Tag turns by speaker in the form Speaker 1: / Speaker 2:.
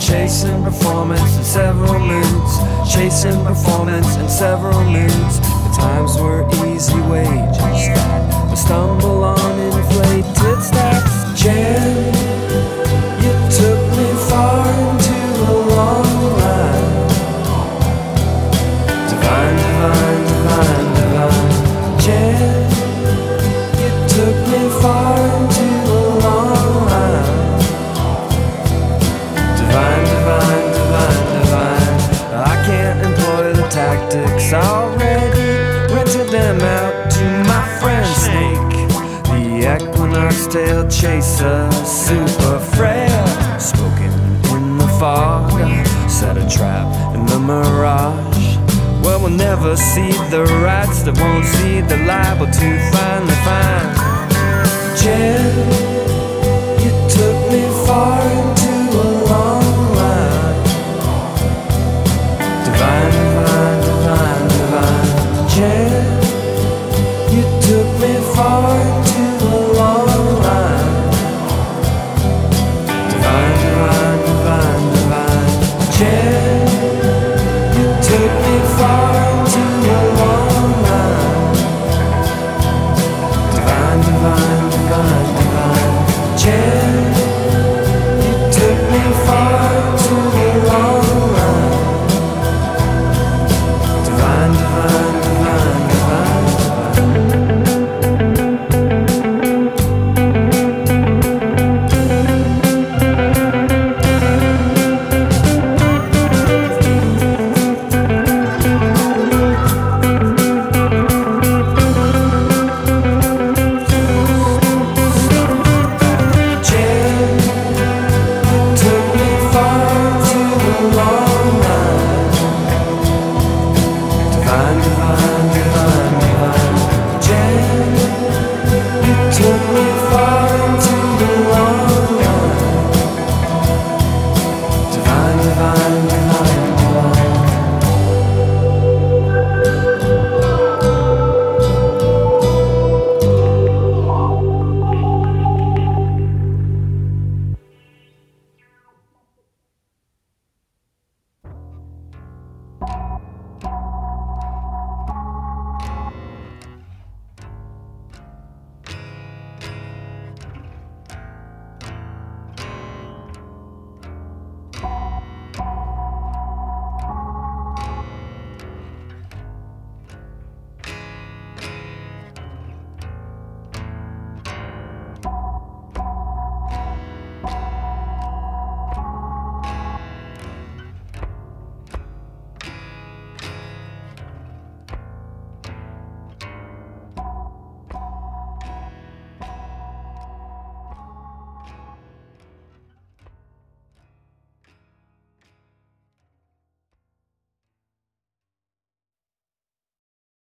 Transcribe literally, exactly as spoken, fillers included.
Speaker 1: chasing performance in several moods, chasing performance in several moods. The times were easy wages that I stumble on inflated stacks. Jan, you took me far into a long line. Divine, divine, divine, divine. Jan, you took me far into a long line. Divine, divine, divine, divine. I can't employ the tactics already. Rented them out to my friend Snake, the equinox tail chaser, super frail. Spoken in the fog, set a trap in the mirage. Well, we'll never see the rats that won't see the liable to finally find. Jen, you took me far.